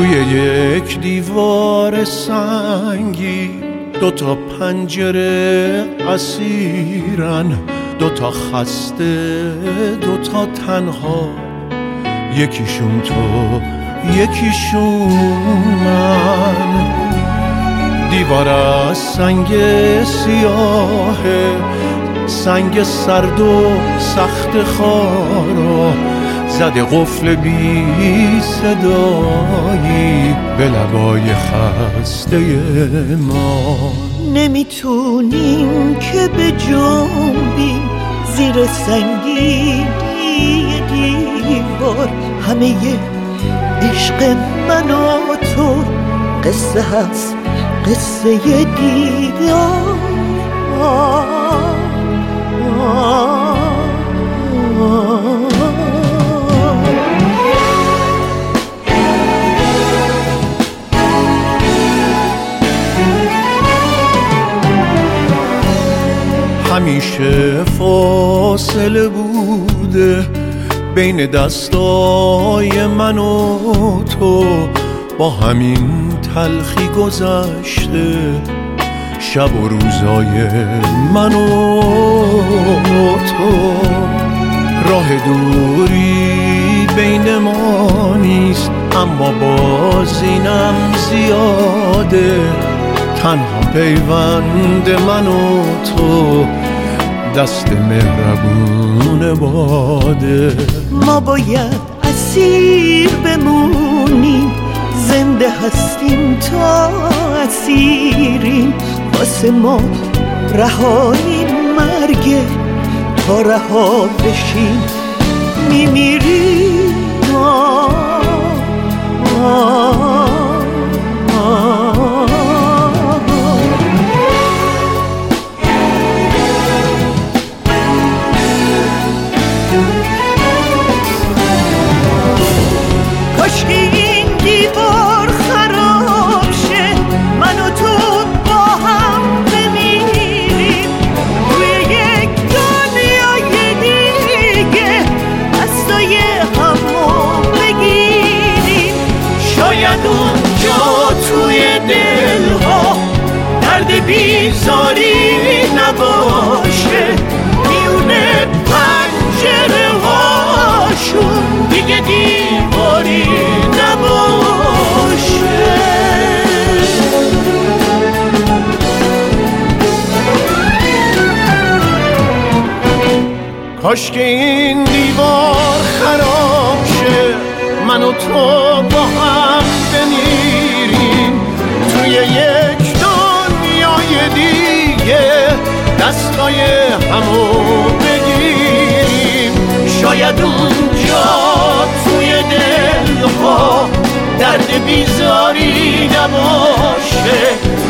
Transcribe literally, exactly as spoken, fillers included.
توی یک دیوار سنگی دوتا پنجره اسیرن، دوتا خسته دوتا تنها، یکیشون تو یکیشون من. دیوار از سنگ سیاهه، سنگ سرد و سخت خارا، زده قفل بی صدایی به لبای خسته ما. نمیتونیم که به جنبیم زیر سنگینی دیوار، همه عشق من و تو قصه هست، قصه دیدار. آه آه آه همیشه فاصله بوده بین دستای من و تو، با همین تلخی گذشته شب و روزای من و تو. راه دوری بین ما نیست اما باز اینم زیاده، تنها پیوند من و تو دست مهربون باده. ما باید اسیر بمونیم، زنده هستیم تا اسیریم، واسه ما رهایی مرگه تا رها بشیم میمیریم. آه آه آه کاش این دیوار خراب شه، من و تو با هم بمیریم توی یک دنیای دیگه، دستای همو بگیریم. شاید اونجا توی دلها درد بیزاری نباشه، میونه پنجره هاشون دیگه دیواری نباشه. کاش که این دیوار خراب شه، من و تو با هم بمیریم توی یک دنیای دیگه، دستای همو بگیریم. شاید اونجا توی دلها درد بیزاری نباشه،